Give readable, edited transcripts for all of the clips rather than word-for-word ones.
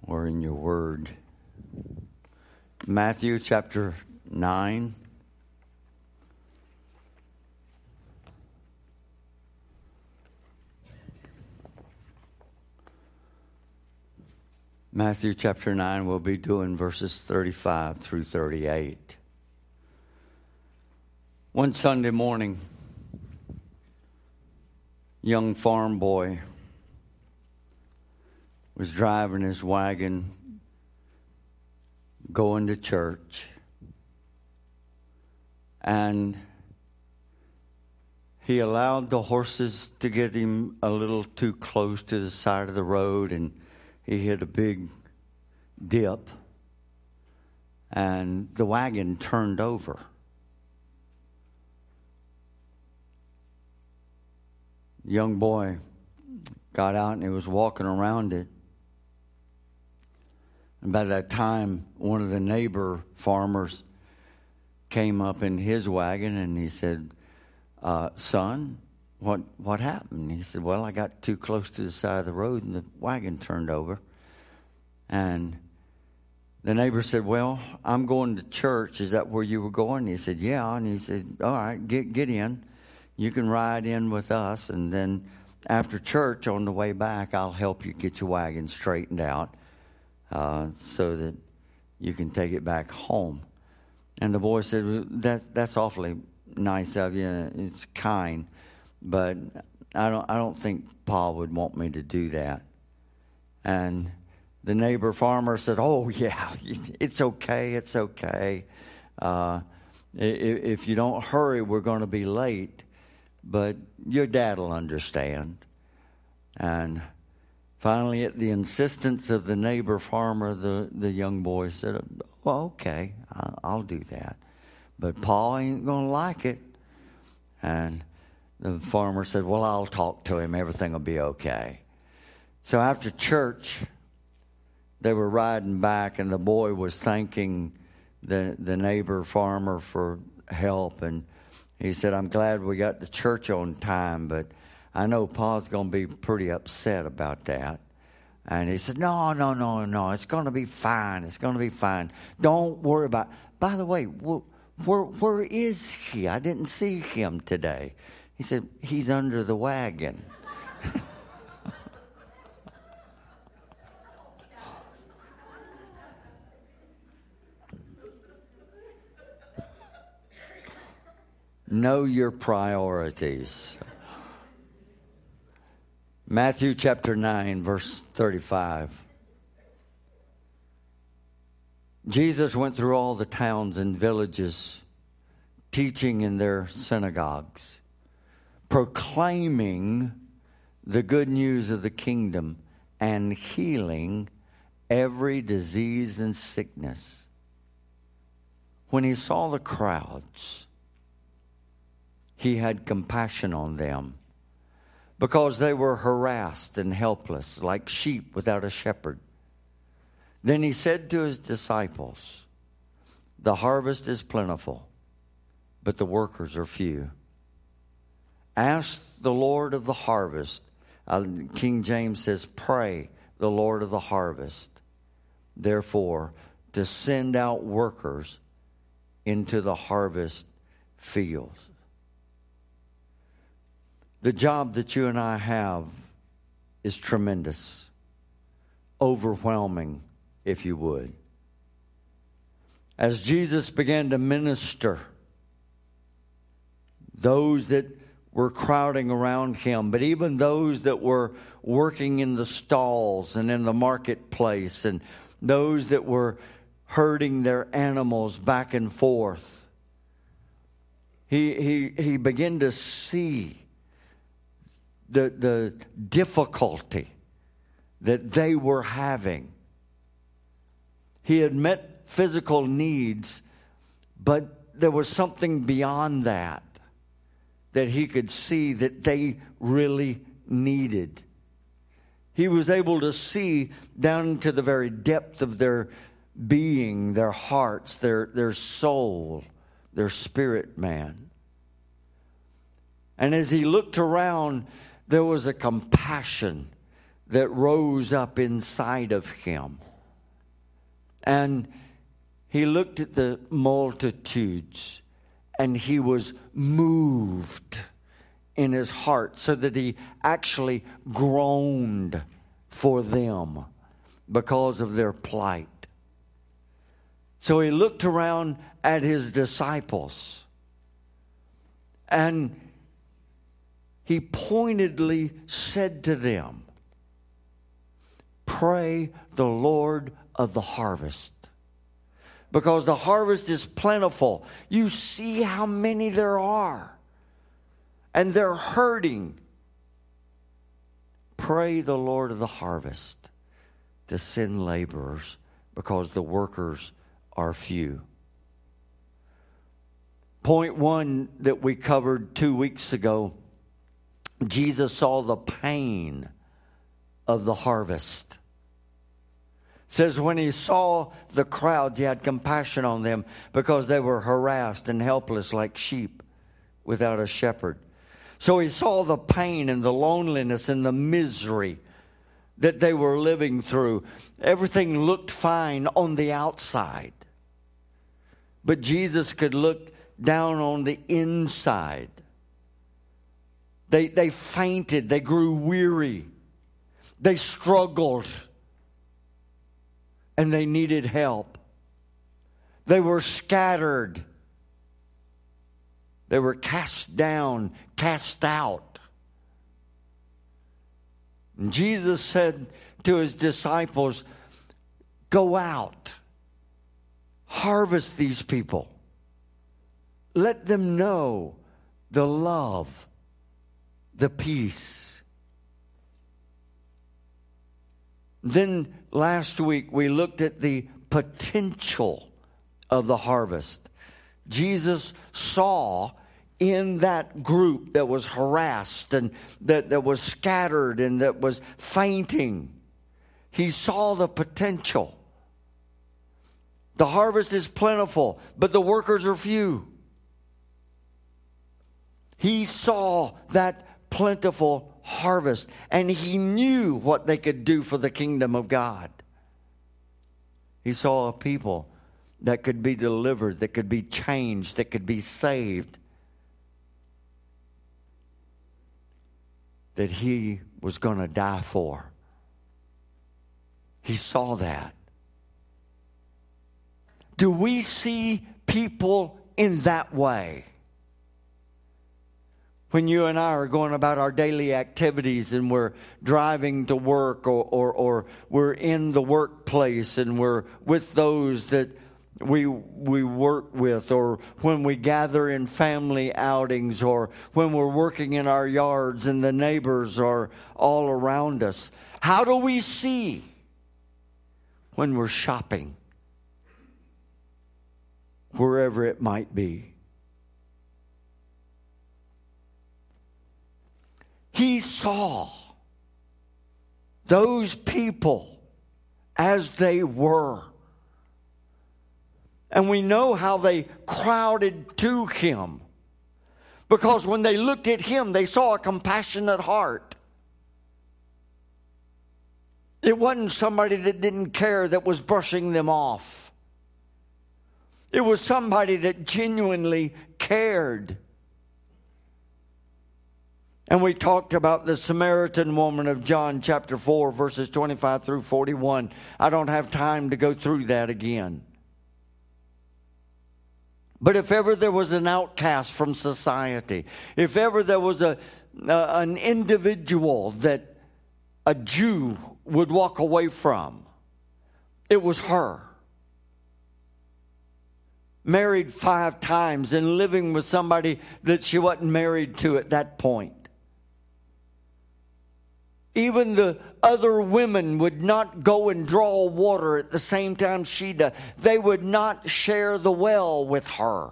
or in your word. Matthew chapter 9. Matthew chapter 9, we'll be doing verses 35 through 38. One Sunday morning, young farm boy was driving his wagon going to church, and he allowed the horses to get him a little too close to the side of the road, and he hit a big dip, and the wagon turned over. The young boy got out and he was walking around it. And by that time, one of the neighbor farmers came up in his wagon and he said, son, what happened? He said, well, I got too close to the side of the road and the wagon turned over. And the neighbor said, well, I'm going to church. Is that where you were going? He said, yeah. And he said, all right, get in. You can ride in with us. And then after church, on the way back, I'll help you get your wagon straightened out so that you can take it back home. And the boy said, well, that's awfully nice of you. It's kind. But I don't think Pa would want me to do that. And the neighbor farmer said, oh, yeah, it's okay. It's okay. If you don't hurry, we're going to be late. But your dad will understand. And finally, at the insistence of the neighbor farmer, the young boy said, well, okay, I'll do that. But Pa ain't going to like it. And the farmer said, well, I'll talk to him. Everything will be okay. So after church, they were riding back, and the boy was thanking the neighbor farmer for help. And he said, I'm glad we got to church on time, but I know Pa's going to be pretty upset about that. And he said, no, it's going to be fine. It's going to be fine. Don't worry about it. By the way, where is he? I didn't see him today. He said, he's under the wagon. Know your priorities. Matthew chapter 9, verse 35. Jesus went through all the towns and villages, teaching in their synagogues, proclaiming the good news of the kingdom and healing every disease and sickness. When he saw the crowds, he had compassion on them because they were harassed and helpless like sheep without a shepherd. Then he said to his disciples, the harvest is plentiful, but the workers are few. Ask the Lord of the harvest. King James says, pray the Lord of the harvest, therefore, to send out workers into the harvest fields. The job that you and I have is tremendous, overwhelming, if you would. As Jesus began to minister, those that were crowding around him, but even those that were working in the stalls and in the marketplace, and those that were herding their animals back and forth, he began to see the difficulty that they were having. He had met physical needs, but there was something beyond that he could see that they really needed. He was able to see down into the very depth of their being, their hearts, their soul, their spirit man. And as he looked around, there was a compassion that rose up inside of him. And he looked at the multitudes, and he was moved in his heart, so that he actually groaned for them because of their plight. So he looked around at his disciples, and he pointedly said to them, "Pray the Lord of the harvest, because the harvest is plentiful." You see how many there are, and they're hurting. Pray the Lord of the harvest to send laborers, because the workers are few. Point one that we covered 2 weeks ago, Jesus saw the pain of the harvest. It says when he saw the crowds, he had compassion on them, because they were harassed and helpless like sheep without a shepherd. So he saw the pain and the loneliness and the misery that they were living through. Everything looked fine on the outside, but Jesus could look down on the inside. They fainted. They grew weary. They struggled. And they needed help. They were scattered. They were cast down, cast out. And Jesus said to his disciples, "Go out. Harvest these people. Let them know the love, the peace." Then last week we looked at the potential of the harvest. Jesus saw in that group that was harassed and that was scattered and that was fainting, he saw the potential. The harvest is plentiful, but the workers are few. He saw that plentiful harvest, and he knew what they could do for the kingdom of God. He saw a people that could be delivered, that could be changed, that could be saved, that he was going to die for. He saw that. Do we see people in that way? When you and I are going about our daily activities and we're driving to work or we're in the workplace and we're with those that we work with, or when we gather in family outings, or when we're working in our yards and the neighbors are all around us. How do we see when we're shopping? Wherever it might be. He saw those people as they were. And we know how they crowded to him. Because when they looked at him, they saw a compassionate heart. It wasn't somebody that didn't care that was brushing them off. It was somebody that genuinely cared. And we talked about the Samaritan woman of John chapter 4, verses 25 through 41. I don't have time to go through that again. But if ever there was an outcast from society, if ever there was an individual that a Jew would walk away from, it was her. Married 5 times and living with somebody that she wasn't married to at that point. Even the other women would not go and draw water at the same time she did. They would not share the well with her.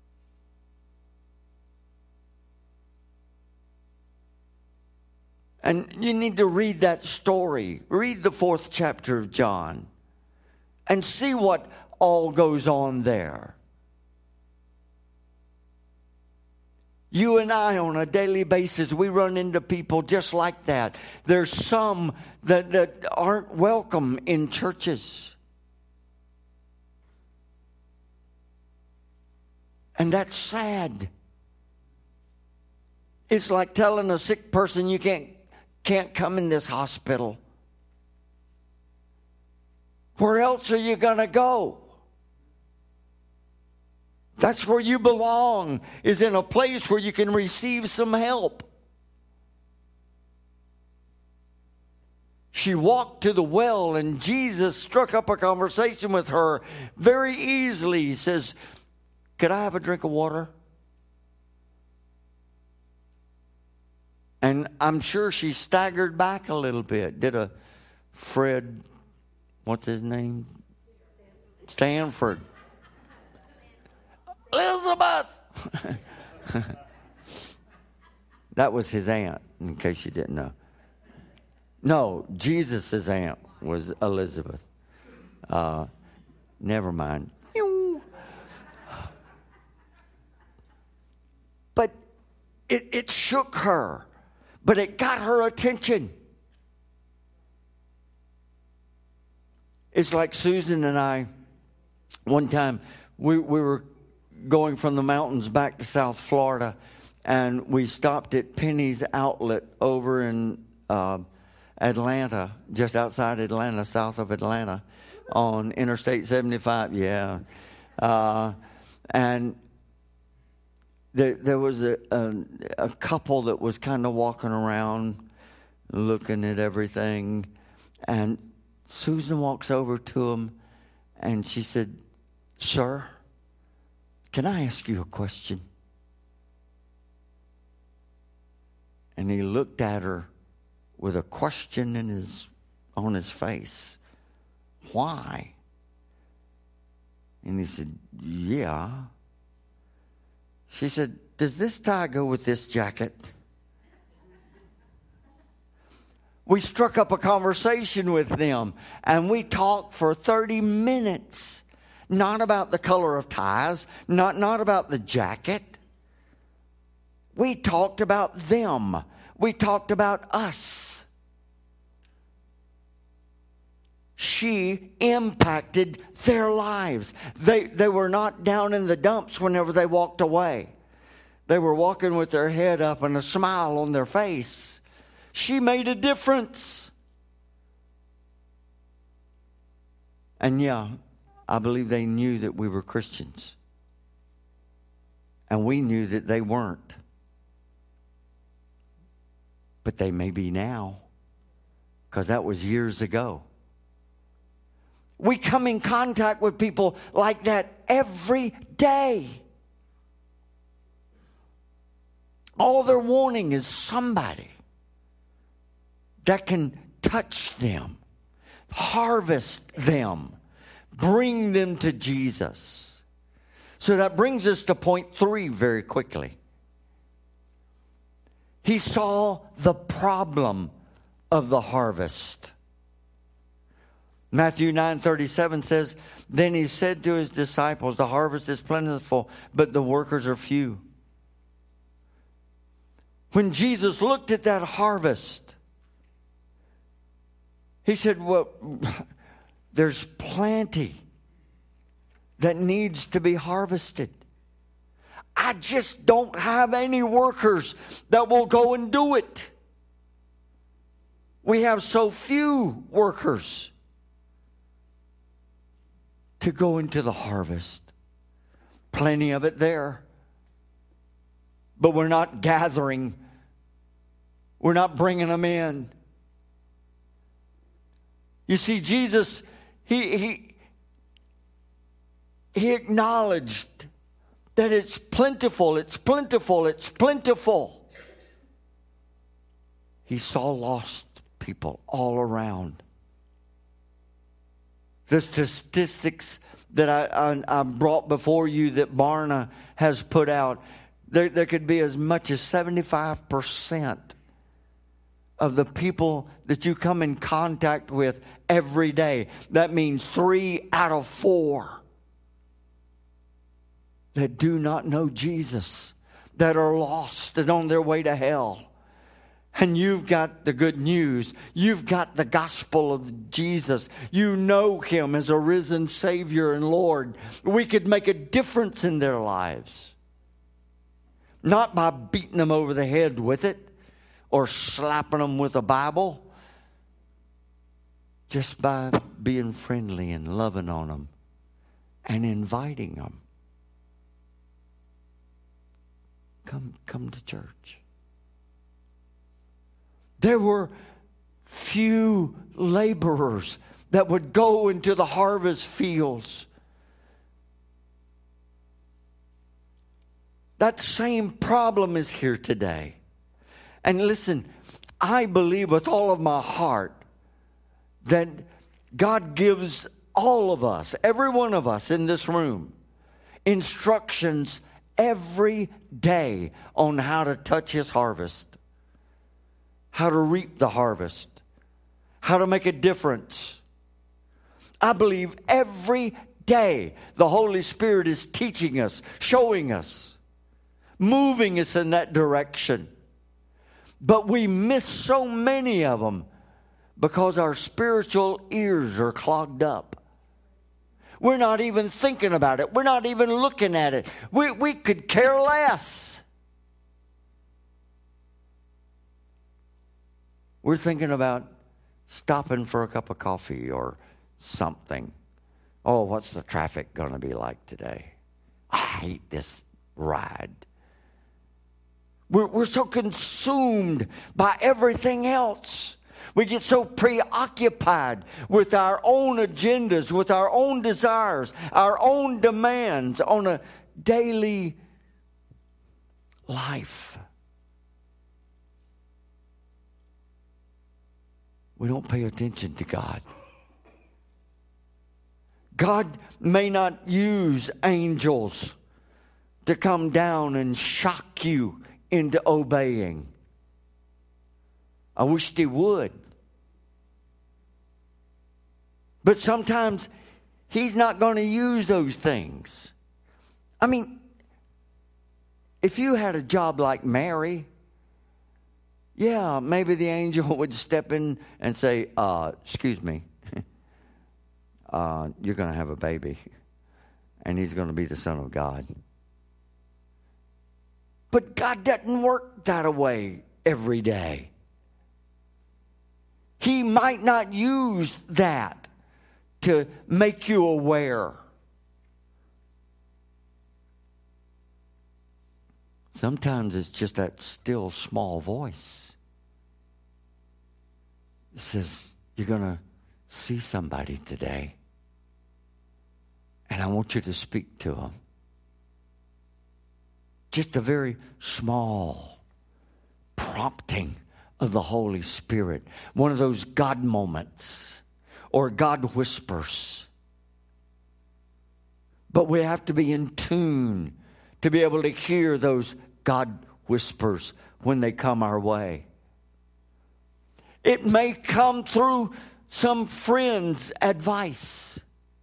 And you need to read that story. Read the 4th chapter of John and see what all goes on there. You and I, on a daily basis, we run into people just like that. There's some that aren't welcome in churches. And that's sad. It's like telling a sick person you can't come in this hospital. Where else are you going to go? That's where you belong, is in a place where you can receive some help. She walked to the well, and Jesus struck up a conversation with her very easily. He says, "Could I have a drink of water?" And I'm sure she staggered back a little bit. Did a Fred, what's his name? Stanford. Elizabeth! That was his aunt, in case you didn't know. No, Jesus' aunt was Elizabeth. Never mind. But it shook her. But it got her attention. It's like Susan and I, one time, we were going from the mountains back to South Florida, and we stopped at Penny's Outlet over in Atlanta, just outside Atlanta, south of Atlanta, on Interstate 75. Yeah. And there was a couple that was kind of walking around looking at everything. And Susan walks over to him and she said, "Sir, can I ask you a question?" And he looked at her with a question on his face. "Why?" And he said, "Yeah." She said, "Does this tie go with this jacket?" We struck up a conversation with them, and we talked for 30 minutes. Not about the color of ties, not about the jacket. We talked about them. We talked about us. She impacted their lives. They were not down in the dumps whenever they walked away. They were walking with their head up and a smile on their face. She made a difference. And yeah, I believe they knew that we were Christians. And we knew that they weren't. But they may be now, because that was years ago. We come in contact with people like that every day. All they're wanting is somebody that can touch them, harvest them, bring them to Jesus. So that brings us to point 3 very quickly. He saw the problem of the harvest. Matthew 9:37 says, "Then he said to his disciples, the harvest is plentiful, but the workers are few." When Jesus looked at that harvest, he said, "Well, there's plenty that needs to be harvested. I just don't have any workers that will go and do it. We have so few workers to go into the harvest. Plenty of it there. But we're not gathering. We're not bringing them in." You see, Jesus, he acknowledged that it's plentiful, it's plentiful, it's plentiful. He saw lost people all around. The statistics that I brought before you that Barna has put out, there could be as much as 75% of the people that you come in contact with every day. That means 3 out of 4 that do not know Jesus, that are lost and on their way to hell. and you've got the good news. You've got the gospel of Jesus. You know Him as a risen Savior and Lord. We could make a difference in their lives. Not by beating them over the head with it or slapping them with a Bible. Just by being friendly and loving on them and inviting them. Come to church. There were few laborers that would go into the harvest fields. That same problem is here today. And listen, I believe with all of my heart that God gives all of us, every one of us in this room, instructions every day on how to touch His harvest, how to reap the harvest, how to make a difference. I believe every day the Holy Spirit is teaching us, showing us, moving us in that direction. But we miss so many of them because our spiritual ears are clogged up. We're not even thinking about it. We're not even looking at it. We could care less. We're thinking about stopping for a cup of coffee or something. Oh, what's the traffic going to be like today? I hate this ride. We're so consumed by everything else. We get so preoccupied with our own agendas, with our own desires, our own demands on a daily life. We don't pay attention to God. God may not use angels to come down and shock you into obeying. I wished He would. But sometimes He's not going to use those things. I mean, if you had a job like Mary, yeah, maybe the angel would step in and say, excuse me, you're going to have a baby, and he's going to be the Son of God. But God doesn't work that way every day. He might not use that to make you aware. Sometimes it's just that still small voice. It says, you're going to see somebody today, and I want you to speak to them. Just a very small prompting of the Holy Spirit. One of those God moments or God whispers. But we have to be in tune to be able to hear those God whispers when they come our way. It may come through some friend's advice.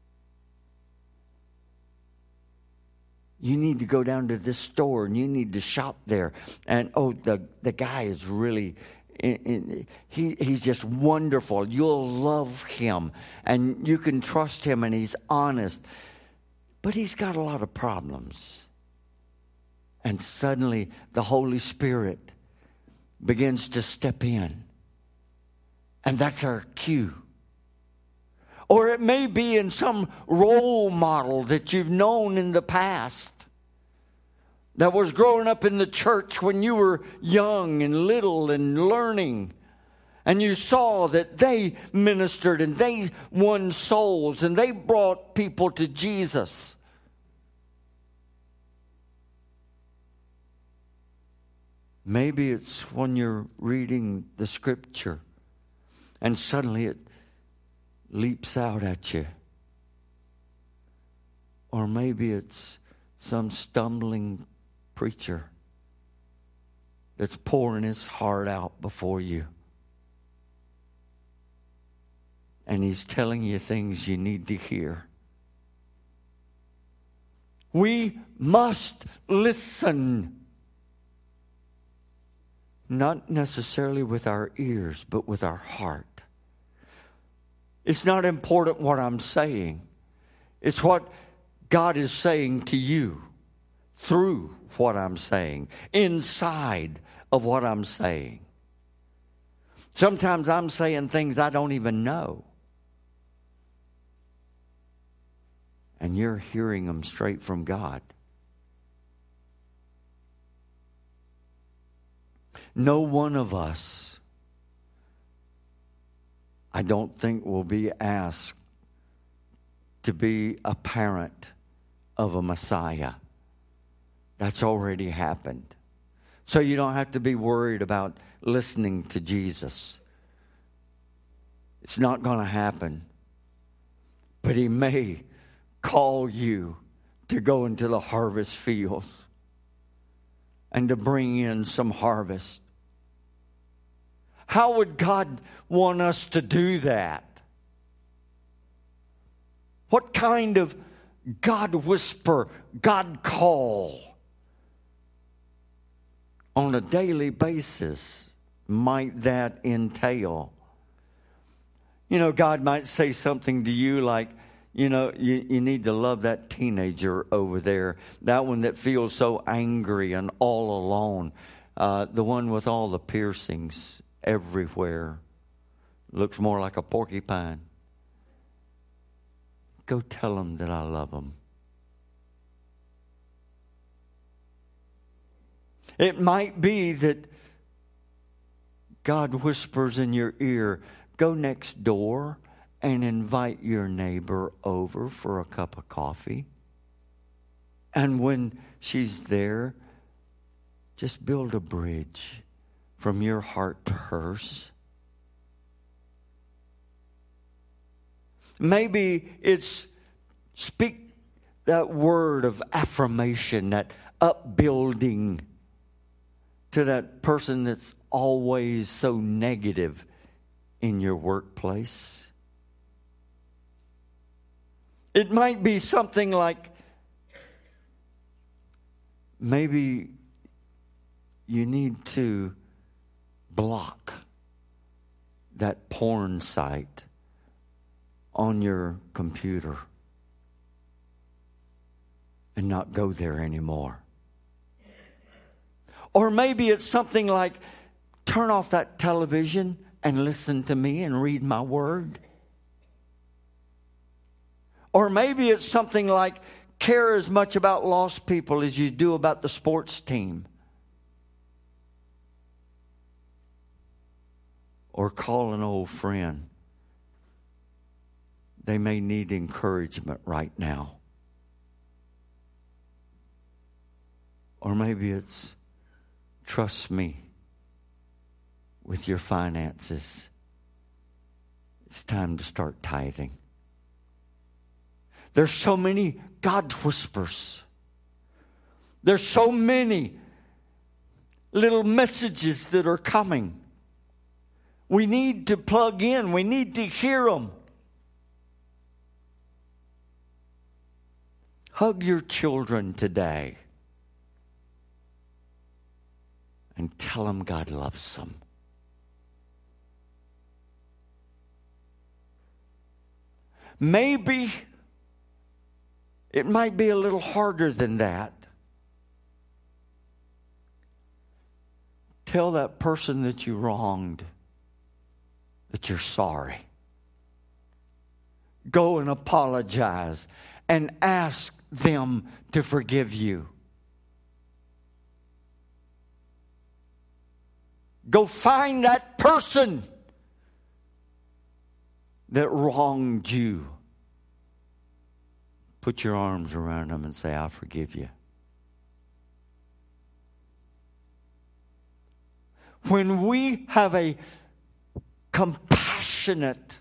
You need to go down to this store and you need to shop there. And the guy is really, he's just wonderful. You'll love him and you can trust him and he's honest. But he's got a lot of problems. And suddenly the Holy Spirit begins to step in. And that's our cue. Or it may be in some role model that you've known in the past that was growing up in the church when you were young and little and learning. And you saw that they ministered and they won souls and they brought people to Jesus. Maybe it's when you're reading the scripture and suddenly it leaps out at you. Or maybe it's some stumbling preacher that's pouring his heart out before you. And he's telling you things you need to hear. We must listen. not necessarily with our ears, but with our heart. It's not important what I'm saying. It's what God is saying to you through what I'm saying, inside of what I'm saying. Sometimes I'm saying things I don't even know. And you're hearing them straight from God. No one of us, I don't think, will be asked to be a parent of a Messiah. That's already happened. So you don't have to be worried about listening to Jesus. It's not going to happen. But He may call you to go into the harvest fields and to bring in some harvest. How would God want us to do that? What kind of God whisper, God call on a daily basis might that entail? You know, God might say something to you like, you know, you need to love that teenager over there, that one that feels so angry and all alone, the one with all the piercings everywhere, looks more like a porcupine. Go tell him that I love him. It might be that God whispers in your ear, go next door and invite your neighbor over for a cup of coffee. And when she's there, just build a bridge from your heart to hers. Maybe it's speak that word of affirmation, that upbuilding to that person that's always so negative in your workplace. It might be something like, maybe you need to block that porn site on your computer and not go there anymore. Or maybe it's something like, turn off that television and listen to me and read my word. Or maybe it's something like, care as much about lost people as you do about the sports team. Or call an old friend. They may need encouragement right now. Or maybe it's, trust me with your finances. It's time to start tithing. There's so many God whispers. There's so many little messages that are coming. We need to plug in. We need to hear them. Hug your children today and tell them God loves them. Maybe it might be a little harder than that. Tell that person that you wronged that you're sorry. Go and apologize and ask them to forgive you. Go find that person that wronged you. Put your arms around them and say, I forgive you. When we have a compassionate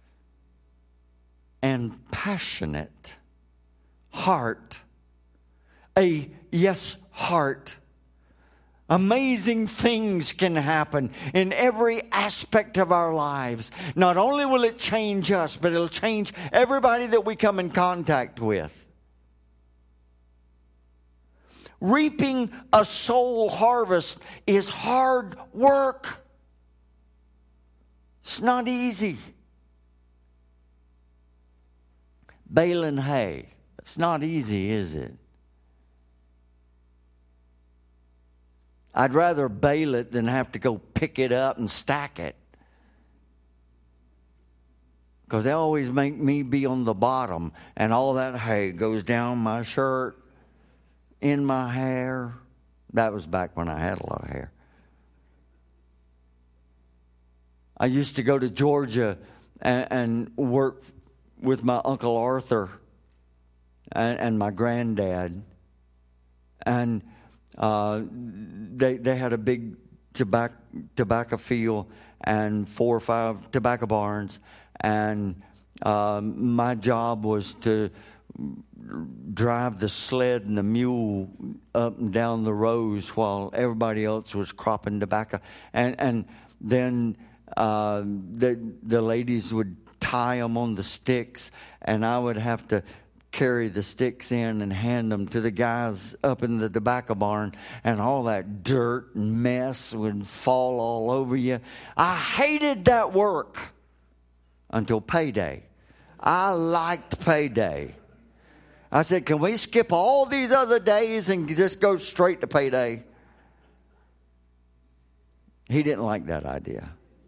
and passionate heart, a yes heart, amazing things can happen in every aspect of our lives. Not only will it change us, but it'll change everybody that we come in contact with. reaping a soul harvest is hard work. It's not easy. Baling hay. It's not easy, is it? I'd rather bale it than have to go pick it up and stack it. Because they always make me be on the bottom, and all that hay goes down my shirt, in my hair. That was back when I had a lot of hair. I used to go to Georgia and work with my Uncle Arthur and my granddad. And they had a big tobacco field and 4 or 5 tobacco barns. And my job was to drive the sled and the mule up and down the rows while everybody else was cropping tobacco. And then the ladies would tie them on the sticks, and I would have to carry the sticks in and hand them to the guys up in the tobacco barn, and all that dirt and mess would fall all over you. I hated that work until payday. I liked payday. I said, can we skip all these other days and just go straight to payday? He didn't like that idea.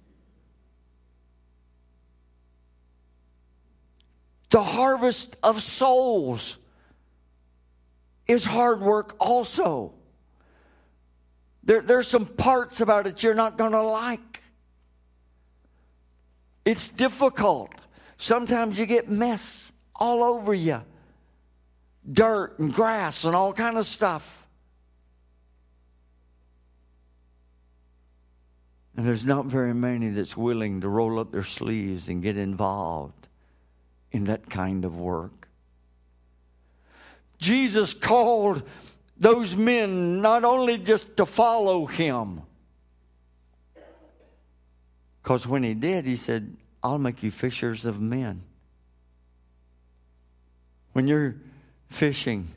The harvest of souls is hard work also. There's some parts about it you're not going to like. It's difficult. Sometimes you get mess all over you. Dirt and grass and all kind of stuff. And there's not very many that's willing to roll up their sleeves and get involved in that kind of work. Jesus called those men not only just to follow him, because when he did, he said, I'll make you fishers of men. When you're fishing,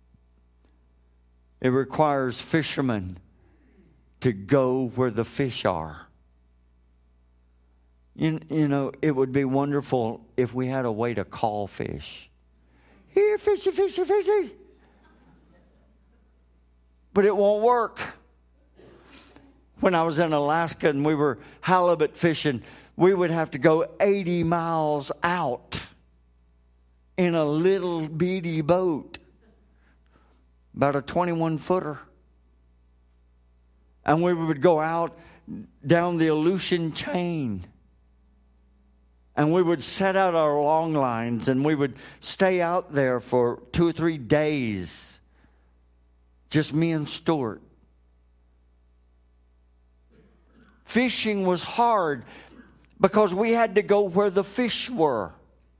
it requires fishermen to go where the fish are. You know, it would be wonderful if we had a way to call fish. Here, fishy, fishy, fishy. But it won't work. When I was in Alaska and we were halibut fishing, we would have to go 80 miles out in a little bitty boat, about a 21-footer. And we would go out down the Aleutian chain. And we would set out our long lines, and we would stay out there for 2 or 3 days. Just me and Stuart. Fishing was hard because we had to go where the fish were.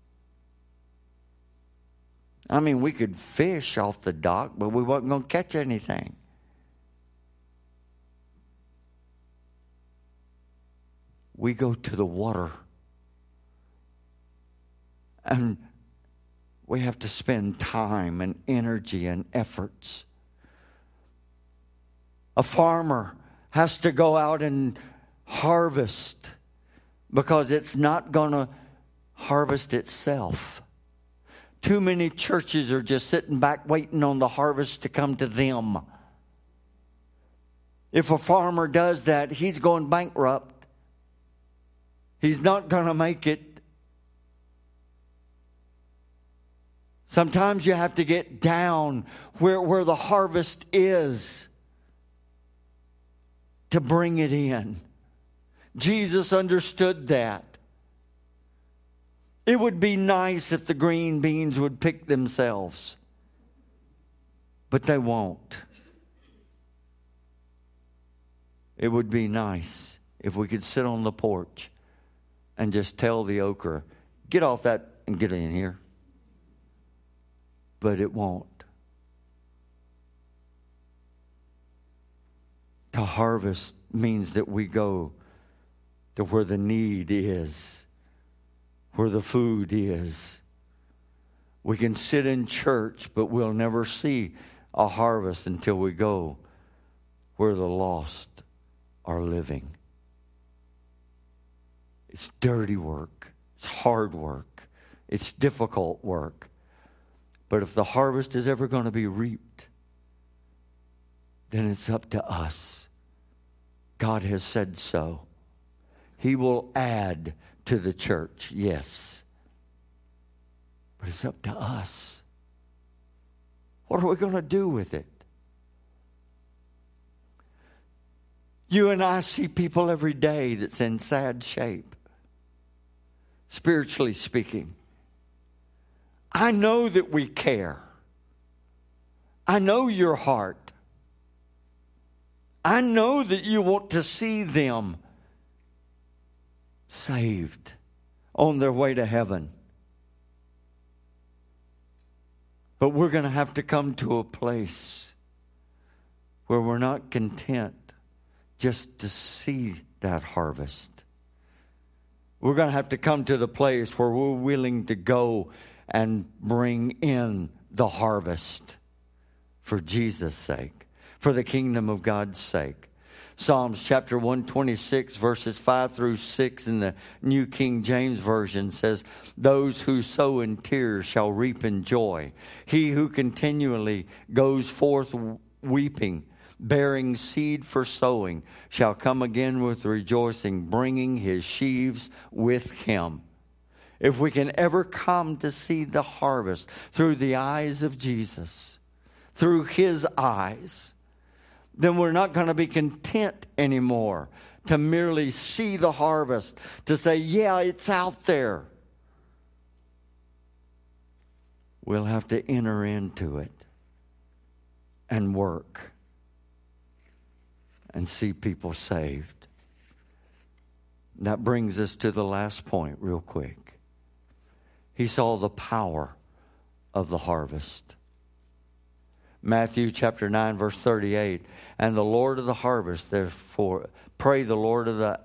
I mean, we could fish off the dock, but we weren't going to catch anything. We go to the water. And we have to spend time and energy and efforts. A farmer has to go out and harvest because it's not going to harvest itself. Too many churches are just sitting back waiting on the harvest to come to them. If a farmer does that, he's going bankrupt. He's not going to make it. Sometimes you have to get down where the harvest is to bring it in. Jesus understood that. It would be nice if the green beans would pick themselves, but they won't. It would be nice if we could sit on the porch and just tell the okra, get off that and get in here. But it won't. To harvest means that we go to where the need is, where the food is. We can sit in church, but we'll never see a harvest until we go where the lost are living. It's dirty work. It's hard work. It's difficult work. But if the harvest is ever going to be reaped, then it's up to us. God has said so. He will add to the church, yes. But it's up to us. What are we going to do with it? You and I see people every day that's in sad shape, spiritually speaking. I know that we care. I know your heart. I know that you want to see them saved on their way to heaven. But we're going to have to come to a place where we're not content just to see that harvest. We're going to have to come to the place where we're willing to go and bring in the harvest for Jesus' sake, for the kingdom of God's sake. Psalms chapter 126, verses 5 through 6 in the New King James Version says, "Those who sow in tears shall reap in joy. He who continually goes forth weeping, bearing seed for sowing, shall come again with rejoicing, bringing his sheaves with him." If we can ever come to see the harvest through the eyes of Jesus, through his eyes, then we're not going to be content anymore to merely see the harvest, to say, yeah, it's out there. We'll have to enter into it and work and see people saved. That brings us to the last point real quick. He saw the power of the harvest. Matthew chapter 9, verse 38. "And the Lord of the harvest, therefore, pray the Lord of the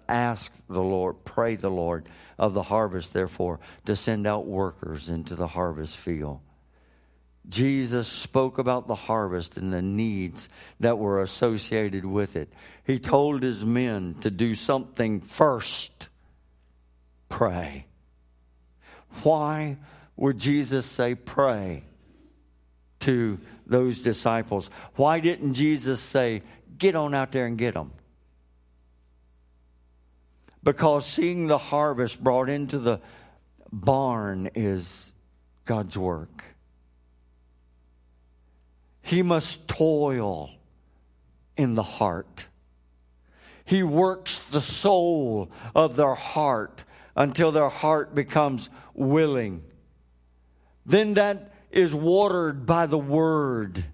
harvest, therefore, to send out workers into the harvest field." Jesus spoke about the harvest and the needs that were associated with it. He told his men to do something first. Pray. Why would Jesus say pray to those disciples? Why didn't Jesus say, get on out there and get them? Because seeing the harvest brought into the barn is God's work. He must toil in the heart. He works the soul of their heart until their heart becomes willing. Then that is watered by the word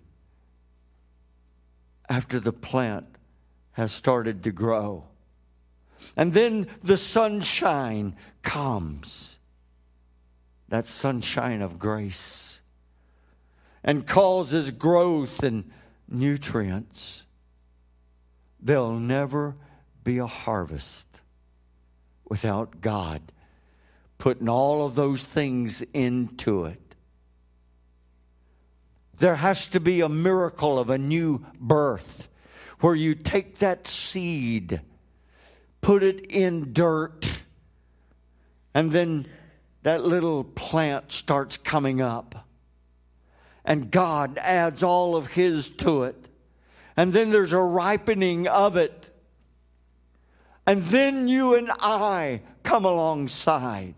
after the plant has started to grow. And then the sunshine comes. That sunshine of grace. And causes growth and nutrients. There'll never be a harvest without God putting all of those things into it. There has to be a miracle of a new birth where you take that seed, put it in dirt, and then that little plant starts coming up. And God adds all of his to it. And then there's a ripening of it. And then you and I come alongside.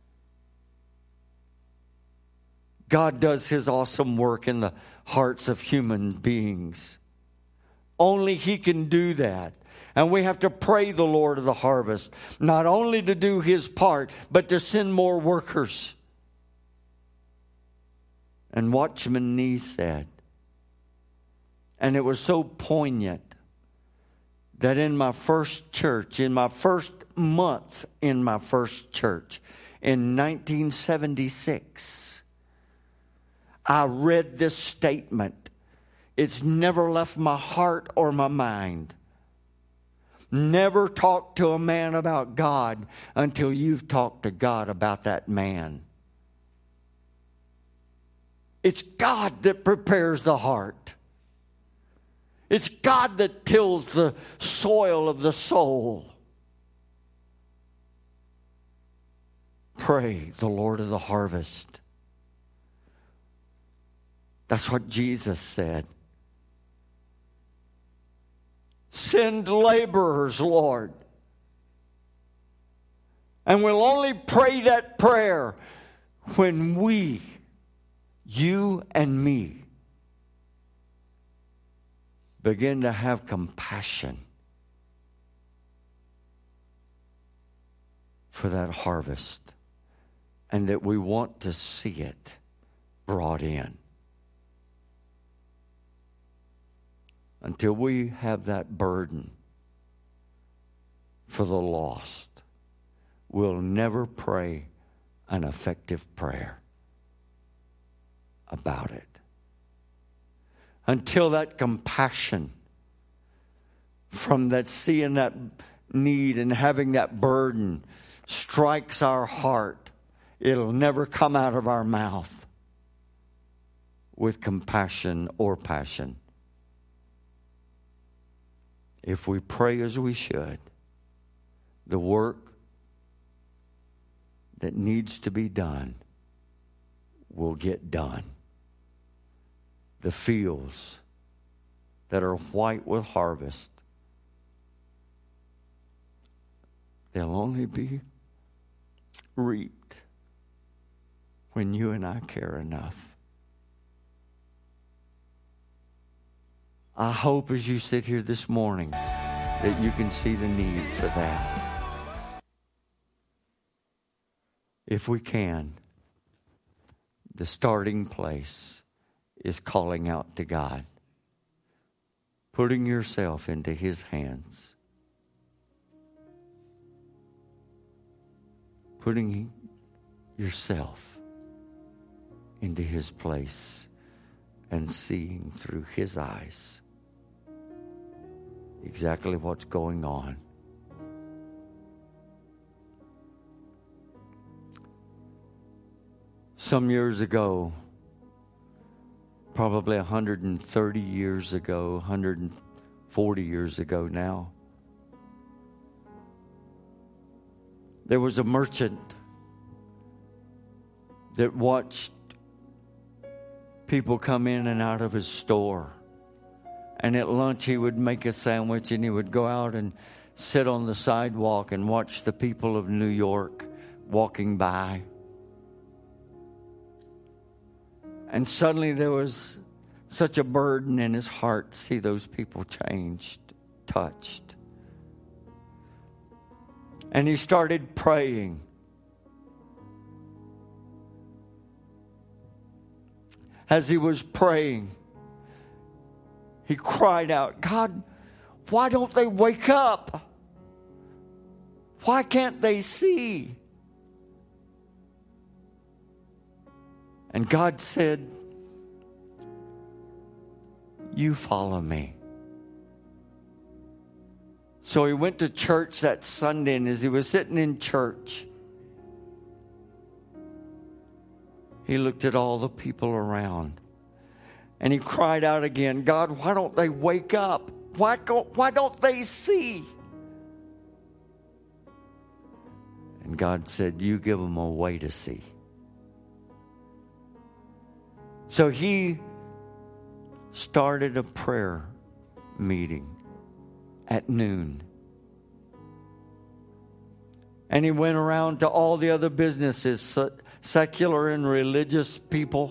God does his awesome work in the hearts of human beings. Only he can do that. And we have to pray the Lord of the harvest, not only to do his part, but to send more workers. And Watchman Nee said, and it was so poignant, that in my first church, in my first month in my first church, in 1976, I read this statement. It's never left my heart or my mind. Never talk to a man about God until you've talked to God about that man. It's God that prepares the heart. It's God that tills the soil of the soul. Pray the Lord of the harvest. That's what Jesus said. Send laborers, Lord. And we'll only pray that prayer when we, you and me, begin to have compassion for that harvest, and that we want to see it brought in. Until we have that burden for the lost, we'll never pray an effective prayer about it. Until that compassion from that seeing that need and having that burden strikes our heart, it'll never come out of our mouth with compassion or passion. If we pray as we should, the work that needs to be done will get done. The fields that are white with harvest, they'll only be reaped when you and I care enough. I hope as you sit here this morning that you can see the need for that. If we can, the starting place is calling out to God, putting yourself into His hands, putting yourself into His place and seeing through His eyes exactly what's going on. Some years ago, probably 130 years ago, 140 years ago now, there was a merchant that watched people come in and out of his store. And at lunch he would make a sandwich and he would go out and sit on the sidewalk and watch the people of New York walking by. And suddenly there was such a burden in his heart to see those people changed, touched. And he started praying. As he was praying, he cried out, God, why don't they wake up? Why can't they see? And God said, you follow me. So he went to church that Sunday, and as he was sitting in church, he looked at all the people around. And he cried out again, God, why don't they wake up? Why don't they see? And God said, you give them a way to see. So he started a prayer meeting at noon. And he went around to all the other businesses, secular and religious people.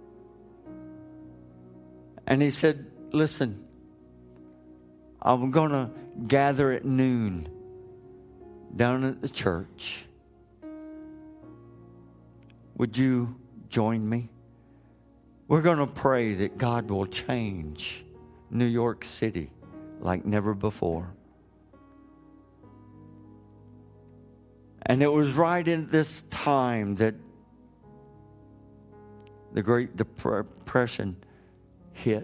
And he said, listen, I'm going to gather at noon down at the church. Would you join me? We're going to pray that God will change New York City like never before. And it was right in this time that the Great Depression hit.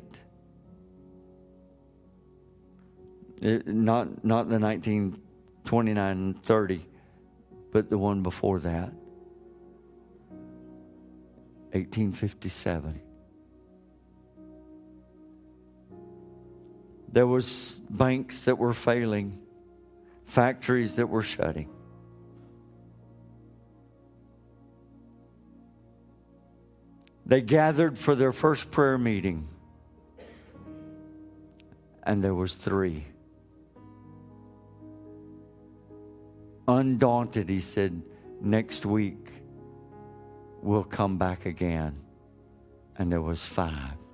Not the 1929 and 30, but the one before that, 1857. There was banks that were failing, factories that were shutting. They gathered for their first prayer meeting, and there was 3. Undaunted, he said, next week we'll come back again. And there was 5.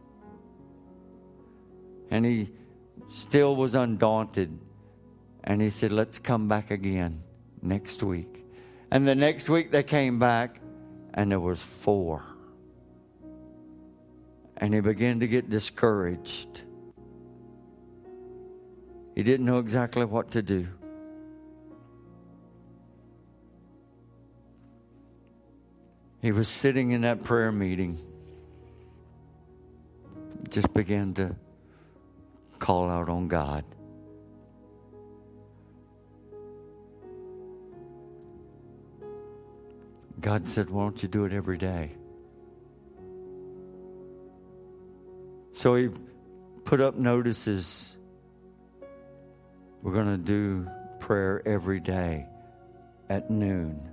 And he still was undaunted. And he said, let's come back again next week. And the next week they came back, and there was 4. And he began to get discouraged. He didn't know exactly what to do. He was sitting in that prayer meeting, just began to call out on God. God said, why don't you do it every day? So he put up notices. We're going to do prayer every day at noon.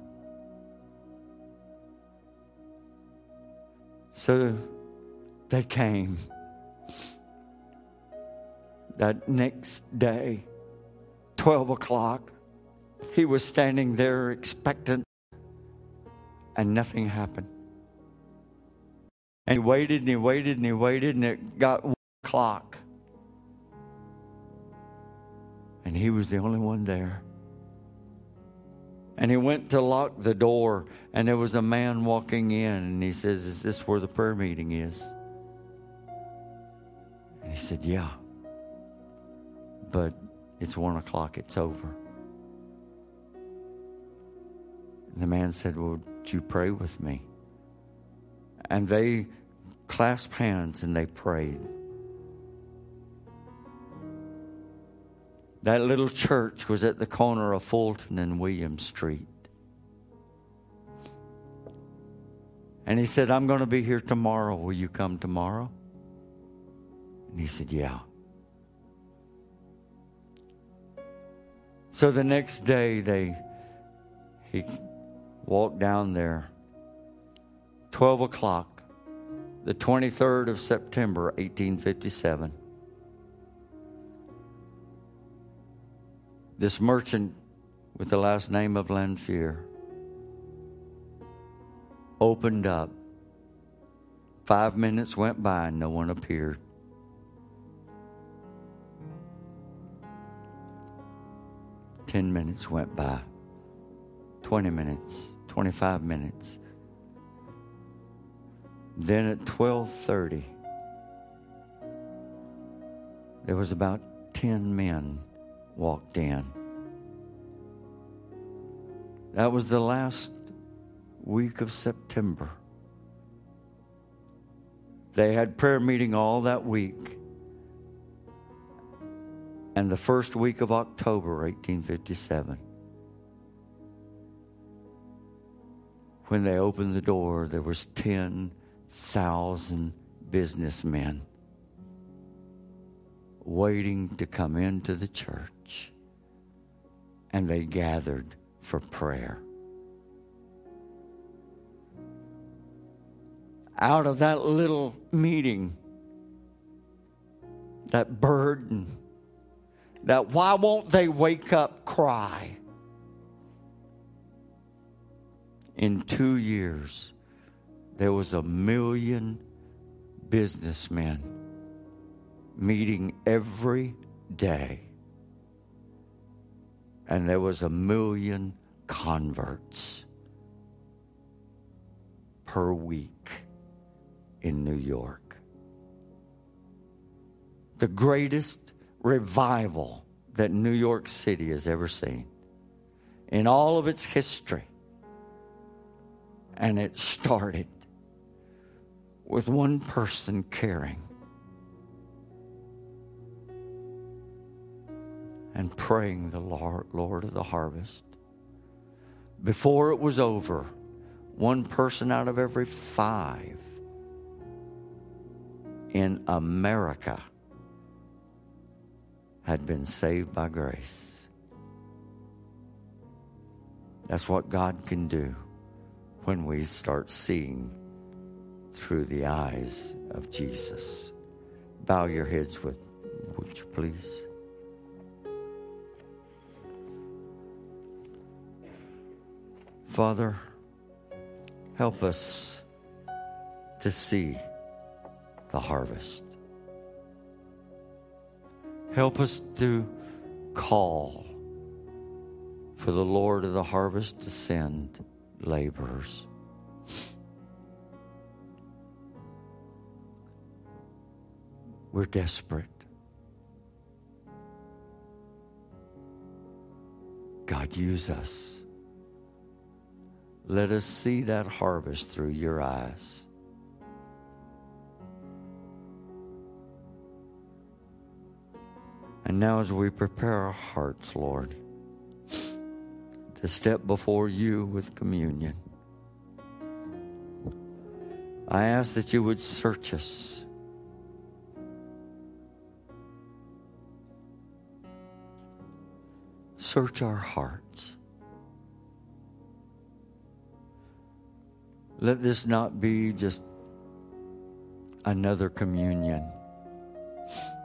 So they came. That next day, 12 o'clock, he was standing there expectant, and nothing happened. And he waited and he waited and he waited, and it got 1 o'clock. And he was the only one there. And he went to lock the door, and there was a man walking in, and he says, is this where the prayer meeting is? And he said, yeah. But it's 1 o'clock, it's over. And the man said, well, would you pray with me? And they clasped hands and they prayed. That little church was at the corner of Fulton and William Street. And he said, I'm going to be here tomorrow. Will you come tomorrow? And he said, yeah. So the next day, he walked down there. 12 o'clock, the 23rd of September, 1857. This merchant with the last name of Lanphier opened up. 5 minutes went by and no one appeared. Ten minutes went by. 20 minutes, 25 minutes. Then at 12:30, there was about 10 men walked in. That was the last week of September. They had prayer meeting all that week. And the first week of October, 1857, when they opened the door, there was 10,000 businessmen waiting to come into the church, and they gathered for prayer. Out of that little meeting, that burden, that why won't they wake up cry. In 2 years, there was 1 million businessmen meeting every day. And there was 1 million converts per week in New York. The greatest revival that New York City has ever seen in all of its history. And it started with one person caring and praying the Lord of the harvest. Before it was over, one person out of every 5 in America had been saved by grace. That's what God can do when we start seeing through the eyes of Jesus. Bow your heads would you please? Father, help us to see the harvest. Help us to call for the Lord of the harvest to send laborers. We're desperate. God, use us. Let us see that harvest through your eyes. And now as we prepare our hearts, Lord, to step before you with communion, I ask that you would search us. Search our hearts. Let this not be just another communion,